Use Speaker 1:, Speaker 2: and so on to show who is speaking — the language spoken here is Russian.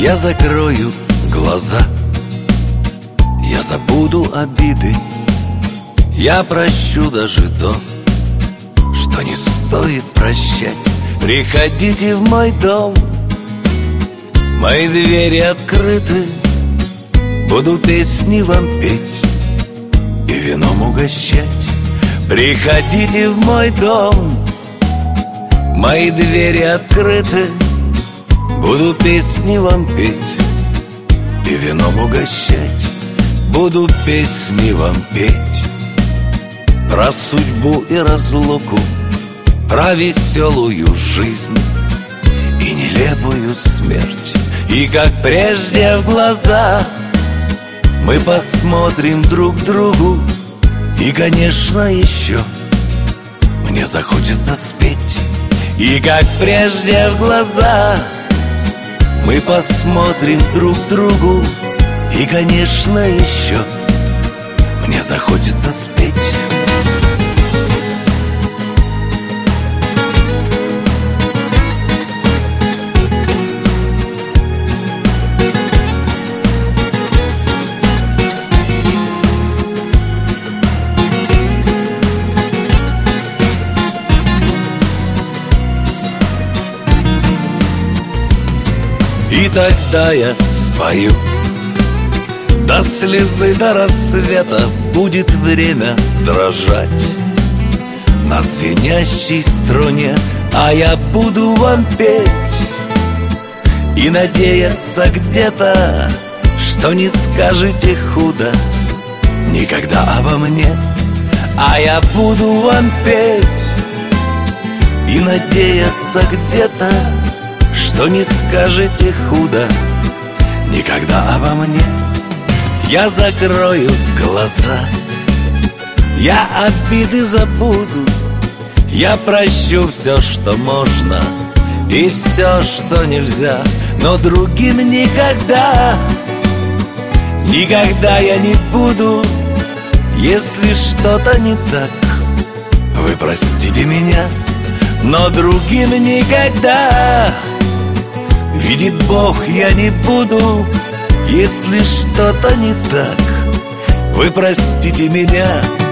Speaker 1: Я закрою глаза, я забуду обиды, я прощу даже то, что не стоит прощать. Приходите в мой дом, мои двери открыты, буду песни вам петь и вином угощать. Приходите в мой дом, мои двери открыты, буду песни вам петь и вином угощать. Буду песни вам петь про судьбу и разлуку, про веселую жизнь и нелепую смерть. И как прежде в глаза мы посмотрим друг другу, и, конечно, еще мне захочется спеть. И как прежде в глаза мы посмотрим друг другу, и, конечно, еще мне захочется спеть. И тогда я спою до слезы, до рассвета будет время дрожать на звенящей струне, а я буду вам петь и надеяться где-то, что не скажете худо никогда обо мне. А я буду вам петь и надеяться где-то, что не скажете худо никогда обо мне. Я закрою глаза, я обиды забуду, я прощу все, что можно, и все, что нельзя. Но другим никогда, никогда я не буду. Если что-то не так, вы простите меня, но другим никогда, видит Бог, я не буду. Если что-то не так, вы простите меня.